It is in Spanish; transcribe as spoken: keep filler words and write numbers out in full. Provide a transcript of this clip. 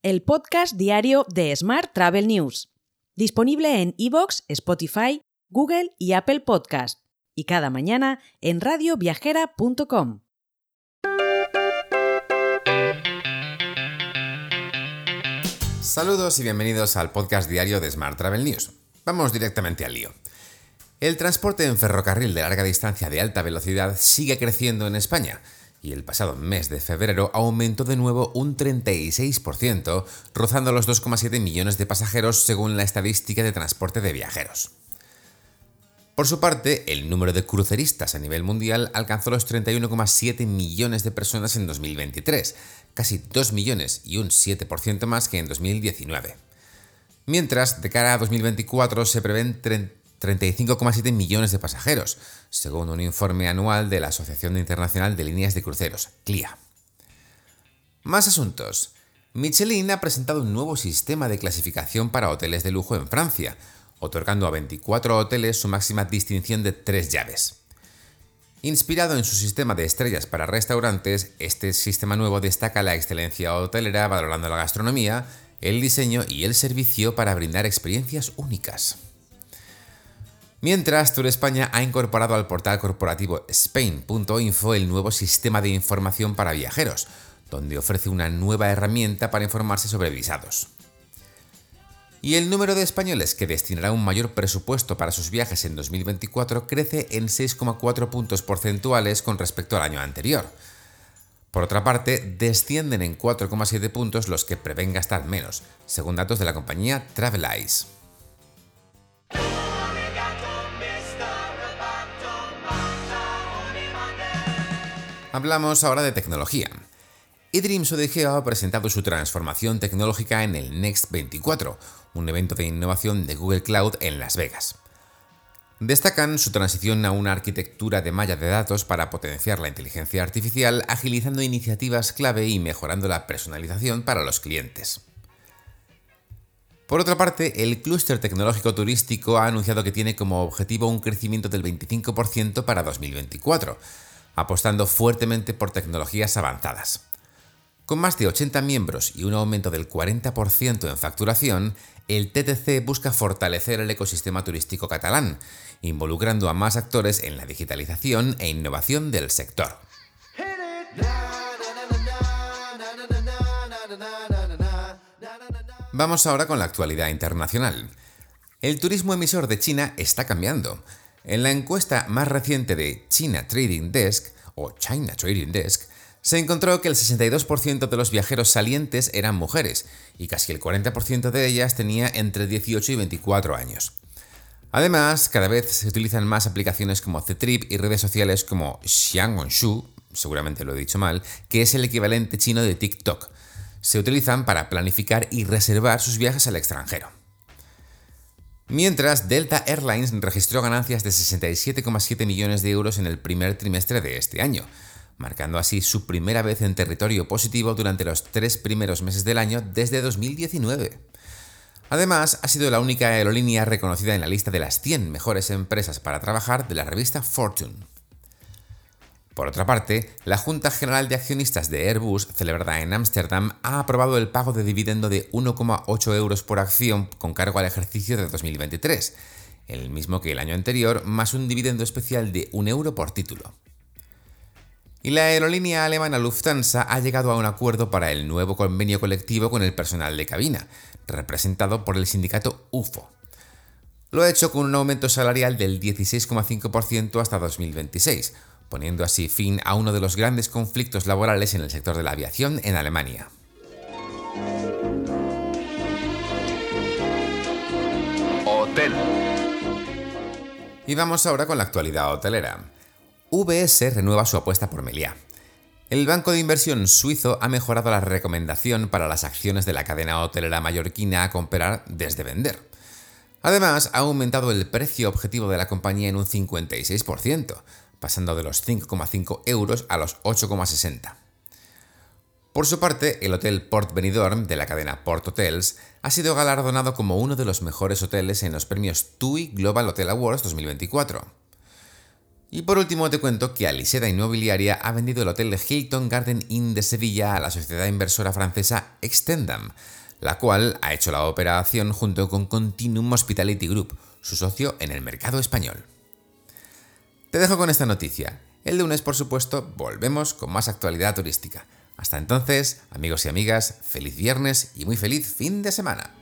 el podcast diario de Smart Travel News, disponible en iVoox, Spotify, Google y Apple Podcast, y cada mañana en radio viajera punto com. Saludos y bienvenidos al podcast diario de Smart Travel News. Vamos directamente al lío. El transporte en ferrocarril de larga distancia de alta velocidad sigue creciendo en España y el pasado mes de febrero aumentó de nuevo un treinta y seis por ciento, rozando los dos coma siete millones de pasajeros según la estadística de transporte de viajeros. Por su parte, el número de cruceristas a nivel mundial alcanzó los treinta y uno coma siete millones de personas en dos mil veintitrés, casi dos millones y un siete por ciento más que en dos mil diecinueve. Mientras, de cara a dos mil veinticuatro se prevén treinta y cinco coma siete millones de pasajeros, según un informe anual de la Asociación Internacional de Líneas de Cruceros, C L I A. Más asuntos. Michelin ha presentado un nuevo sistema de clasificación para hoteles de lujo en Francia, otorgando a veinticuatro hoteles su máxima distinción de tres llaves. Inspirado en su sistema de estrellas para restaurantes, este sistema nuevo destaca la excelencia hotelera valorando la gastronomía, el diseño y el servicio para brindar experiencias únicas. Mientras, Tour España ha incorporado al portal corporativo Spain punto info el nuevo sistema de información para viajeros, donde ofrece una nueva herramienta para informarse sobre visados. Y el número de españoles que destinará un mayor presupuesto para sus viajes en dos mil veinticuatro crece en seis coma cuatro puntos porcentuales con respecto al año anterior. Por otra parte, descienden en cuatro coma siete puntos los que prevén gastar menos, según datos de la compañía Travelize. Hablamos ahora de tecnología. eDreams O D G ha presentado su transformación tecnológica en el Next veinticuatro, un evento de innovación de Google Cloud en Las Vegas. Destacan su transición a una arquitectura de malla de datos para potenciar la inteligencia artificial, agilizando iniciativas clave y mejorando la personalización para los clientes. Por otra parte, el clúster tecnológico turístico ha anunciado que tiene como objetivo un crecimiento del veinticinco por ciento para dos mil veinticuatro, apostando fuertemente por tecnologías avanzadas. Con más de ochenta miembros y un aumento del cuarenta por ciento en facturación, el T T C busca fortalecer el ecosistema turístico catalán, involucrando a más actores en la digitalización e innovación del sector. Vamos ahora con la actualidad internacional. El turismo emisor de China está cambiando. En la encuesta más reciente de China Trading Desk, o China Trading Desk, se encontró que el sesenta y dos por ciento de los viajeros salientes eran mujeres y casi el cuarenta por ciento de ellas tenía entre dieciocho y veinticuatro años. Además, cada vez se utilizan más aplicaciones como Ctrip y redes sociales como Xiaohongshu, seguramente lo he dicho mal, que es el equivalente chino de TikTok. Se utilizan para planificar y reservar sus viajes al extranjero. Mientras, Delta Airlines registró ganancias de sesenta y siete coma siete millones de euros en el primer trimestre de este año, marcando así su primera vez en territorio positivo durante los tres primeros meses del año desde dos mil diecinueve. Además, ha sido la única aerolínea reconocida en la lista de las cien mejores empresas para trabajar de la revista Fortune. Por otra parte, la Junta General de Accionistas de Airbus, celebrada en Ámsterdam, ha aprobado el pago de dividendo de uno coma ocho euros por acción con cargo al ejercicio de dos mil veintitrés, el mismo que el año anterior, más un dividendo especial de un euro por título. Y la aerolínea alemana Lufthansa ha llegado a un acuerdo para el nuevo convenio colectivo con el personal de cabina, representado por el sindicato U F O. Lo ha hecho con un aumento salarial del dieciséis coma cinco por ciento hasta dos mil veintiséis, poniendo así fin a uno de los grandes conflictos laborales en el sector de la aviación en Alemania. Hotel. Y vamos ahora con la actualidad hotelera. V S renueva su apuesta por Meliá. El banco de inversión suizo ha mejorado la recomendación para las acciones de la cadena hotelera mallorquina a comprar desde vender. Además, ha aumentado el precio objetivo de la compañía en un cincuenta y seis por ciento, pasando de los cinco coma cinco euros a los ocho coma sesenta. Por su parte, el hotel Port Benidorm de la cadena Port Hotels ha sido galardonado como uno de los mejores hoteles en los premios T U I Global Hotel Awards dos mil veinticuatro. Y por último te cuento que Aliseda Inmobiliaria ha vendido el hotel Hilton Garden Inn de Sevilla a la sociedad inversora francesa Extendam, la cual ha hecho la operación junto con Continuum Hospitality Group, su socio en el mercado español. Te dejo con esta noticia. El lunes, por supuesto, volvemos con más actualidad turística. Hasta entonces, amigos y amigas, feliz viernes y muy feliz fin de semana.